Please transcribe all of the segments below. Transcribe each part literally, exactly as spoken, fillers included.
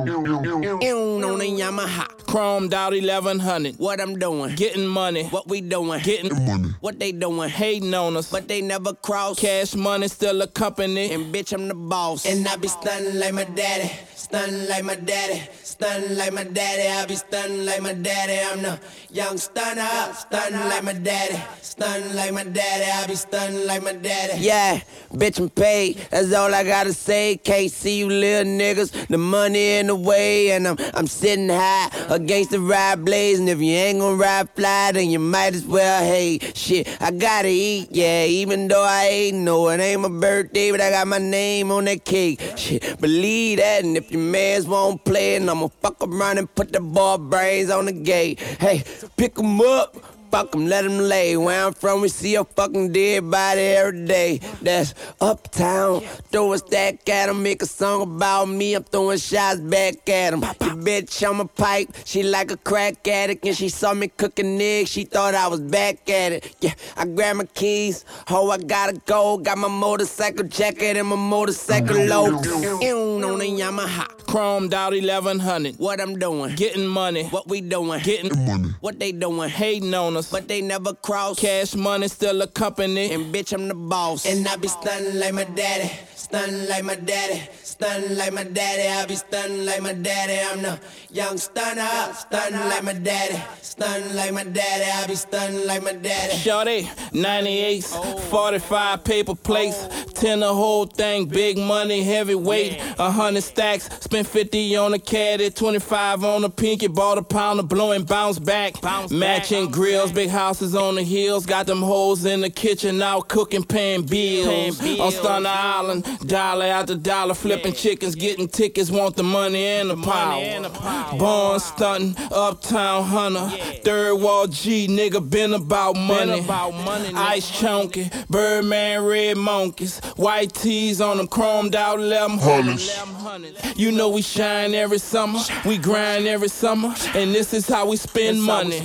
on a Yamaha, chromed out eleven hundred. What I'm doing, getting money. What we doing, getting money. What they doing, hating on us, but they never cross. Cash money still a company, and bitch I'm the boss. And I be stunning like my daddy, stunning like my daddy, stunning like my daddy. I be stunning like my daddy. I'm the young stunner, stunning like my daddy, stunning like my daddy. I be stunning like my daddy. Yeah, bitch I'm paid. That's all I gotta say. Can't see you little niggas. The money in the way, and I'm I'm sitting high against the ride blaze. And if you ain't gonna ride fly, then you might as well hate. Shit, I gotta eat, yeah. Even though I ain't know it ain't my birthday, but I got my name on that cake. Shit, believe that. And if your mans won't play, and I'ma fuck around and put the ball brains on the gate. Hey, pick 'em up. Fuck 'em, let 'em lay. Where I'm from, we see a fucking dead body every day. That's uptown. Throw a stack at 'em, make a song about me. I'm throwing shots back at 'em. Your bitch on my pipe, she like a crack addict. And she saw me cooking eggs, she thought I was back at it. Yeah, I grabbed my keys, oh, I gotta go. Got my motorcycle jacket and my motorcycle low. On a Yamaha, chromed out eleven hundred. What I'm doing, getting money. What we doing, getting money. What they doing, hating on us, but they never cross. Cash money still a company, and bitch I'm the boss. And I be stunning like my daddy, stunning like my daddy, stunning like my daddy. I be stunning like my daddy. I'm the young stunner, stunning like my daddy, stunning like my daddy. I be stunning like my daddy. Shorty, ninety-eights, forty-five paper plates, ten the whole thing, big money, heavyweight, a hundred stacks, spent fifty on a caddy, twenty-five on a pinky, bought a pound of blowing bounce back, matching grills, big houses on the hills, got them hoes in the kitchen out cooking, paying bills. On Stunner Island, dollar after dollar, flipping chickens, getting tickets, want the money and the power. Born stunting, uptown hunter, third wall G, nigga been about money. Ice chunky, Birdman red monkeys, white tees on them chromed out eleven hundreds. You know we shine every summer, we grind every summer, and this is how we spend money.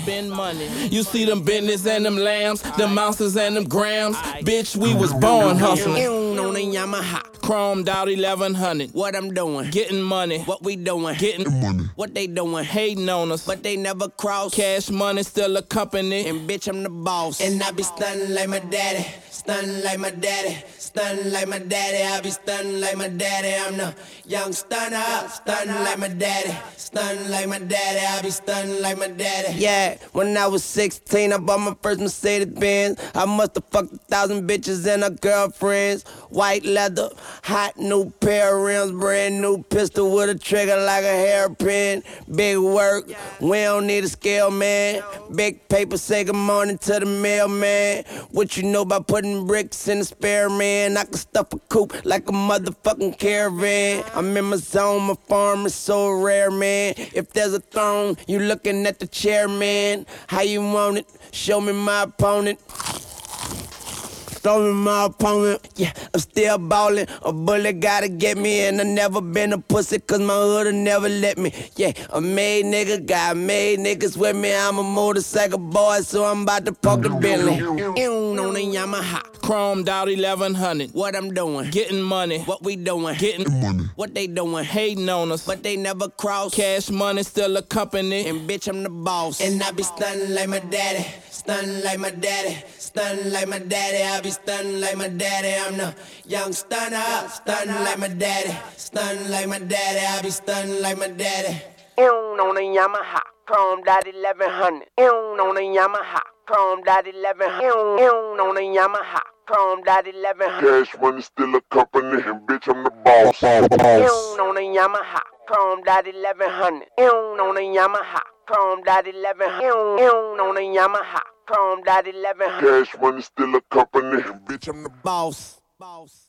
You see them business and them lambs, them ounces and them grams. Bitch, we was born hustling. On a Yamaha, chromed out eleven hundred. What I'm doing, getting money. What we doing, getting money. What they doing, hating on us, but they never cross. Cash money still a company, and bitch I'm the boss. And I be stunning like my daddy, stunning like my daddy, stunning like my daddy. I be stunning like my daddy. I'm the young stunner, stunning like my daddy, stunning like my daddy. I be stunning like my daddy. Yeah, when I was sixteen, I bought my first Mercedes Benz. I must have fucked a thousand bitches and her girlfriends. White leather, hot new pair of rims, brand new pistol with a trigger like a hairpin. Big work, we don't need a scale, man. Big paper, say good morning to the mailman. What you know about putting bricks in the spare, man? I can stuff a coupe like a motherfucking caravan. I'm in my zone, my farm is so rare, man. If there's a throne, you looking at the chair, man. How you want it? Show me my opponent. Show me my opponent. Yeah, I'm still ballin'. A bullet gotta get me, and I never been a pussy, cause my hood'll never let me. Yeah, a made nigga, got made niggas with me. I'm a motorcycle boy, so I'm about to park the Bentley. On a Yamaha, chromed out eleven hundred. What I'm doing, getting money. What we doing, getting money. What they doing, hating on us, but they never cross. Cash money still a company, and bitch I'm the boss. And I be stunning like my daddy, stunning like my daddy, stunning like my daddy. I be stunning like my daddy. I'm the young stunner, stunning like my daddy, stunning like my daddy. I be stunning like my daddy. On a Yamaha, chromed out eleven hundred. On a Yamaha, chromed out eleven hundred. On a Yamaha, chromed out eleven hundred. Cash money still a company, and bitch I'm the boss. On a Yamaha, chromed out eleven hundred. On a Yamaha, chromed out eleven hundred. On a Yamaha, chromed out eleven hundred. Cash money still a company, and bitch I'm the boss. Boss.